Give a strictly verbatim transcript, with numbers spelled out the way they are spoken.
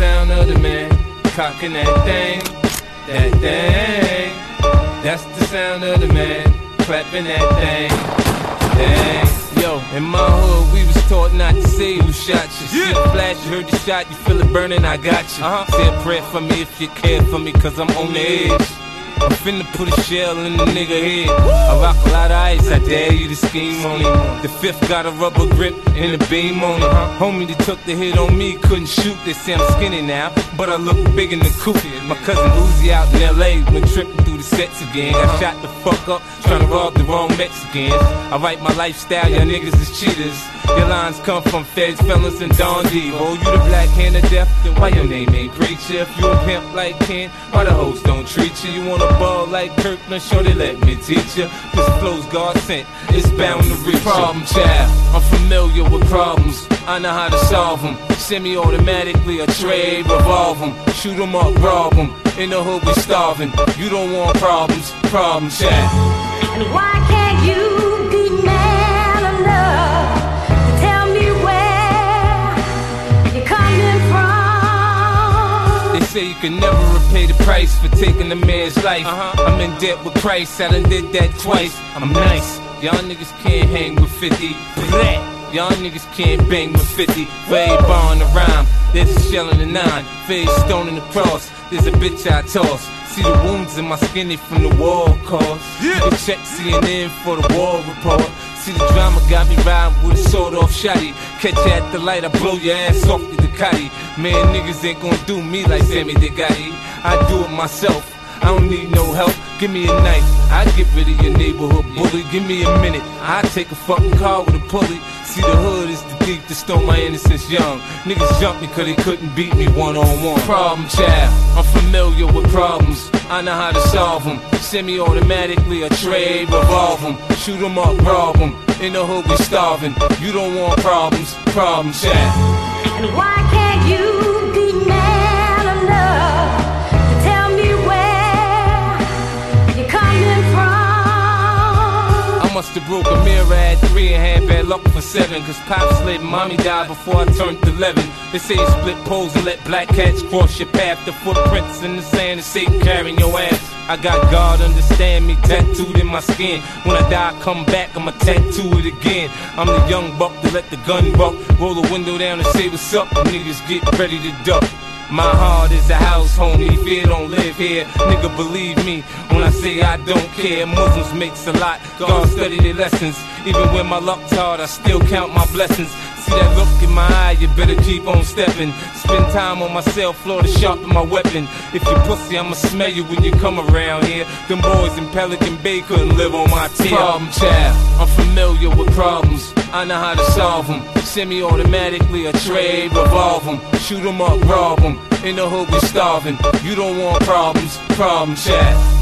sound of the man cocking that thing, that thing. That's the sound of the man clapping that thing, dang. Yo, in my hood, we was taught not to say who shot you. See the flash, you heard the shot, you feel it burning, I got you. Uh-huh. Say a prayer for me if you care for me, cause I'm on the edge. I'm finna put a shell in the nigga head. I rock a lot of ice, I dare you to scheme on it. The fifth got a rubber grip and a beam on it. Homie that took the hit on me couldn't shoot. They say I'm skinny now, but I look big in the coupe. My cousin Uzi out in L A went tripping through the sets again. Got shot the fuck up, trying to rob the wrong Mexicans. I write my lifestyle, y'all niggas is cheaters. Your lines come from feds, fellas, and Don Divo. Oh, you the black hand of death, then why your name ain't Preacher? If you a pimp like Ken, why the hoes don't treat you? You wanna ball like Kirkland, sure they let me teach you. This flow's God sent, it's bound to reach. Problem child, I'm familiar with problems, I know how to solve them. Semi-automatically, a trade, revolve them. Shoot them up, rob them. In the hood we starving. You don't want problems, problem child. And why can't you be man enough to tell me where you're coming from? They say you can never repay the price for taking a man's life. Uh-huh. I'm in debt with Christ, I done did that twice. I'm nice, y'all niggas can't hang with fifty. Y'all niggas can't bang with fifty. For every bar on the rhyme, there's a shell in the nine. For every stone in the cross, there's a bitch I toss. See the wounds in my skinny from the war cause. Yeah. You can check C N N for the war report. See the drama got me riding with a sword off shotty. Catch you at the light, I blow your ass off the Ducati. Man, niggas ain't gon' do me like Sammy Degotti. I do it myself, I don't need no help. Give me a knife, I get rid of your neighborhood bully. Give me a minute, I take a fucking car with a pulley. See the hood is the thief that stole my innocence young. Niggas jumped me cause they couldn't beat me one on one. Problem child, I'm familiar with problems, I know how to solve them. Semi-automatically, a trade, revolve them. Shoot them up, rob them. In the hood we starving. You don't want problems, problem child. And why can't you be man enough to tell me where you're coming from? I must have broke a mirror at three and had bad luck for seven. Cause Pop slid, mommy died before I turned eleven. They say you split poles and let black cats cross your path. The footprints in the sand is Satan carrying your ass. I got God understand me tattooed in my skin. When I die, I come back, I'ma tattoo it again. I'm the young buck that let the gun buck. Roll the window down and say what's up, and niggas get ready to duck. My heart is a house, homie, fear don't live here. Nigga, believe me when I say I don't care. Muslims makes a lot, God study their lessons. Even when my luck's hard, I still count my blessings. See that look in my eye, you better keep on stepping. Spend time on my cell floor to sharpen my weapon. If you pussy, I'ma smell you when you come around here. Them boys in Pelican Bay couldn't live on my team. Problem child, I'm familiar with problems, I know how to solve them. Semi-automatically, a trade, revolve them. Shoot them up, rob them. In the hood we starving. You don't want problems, problem child.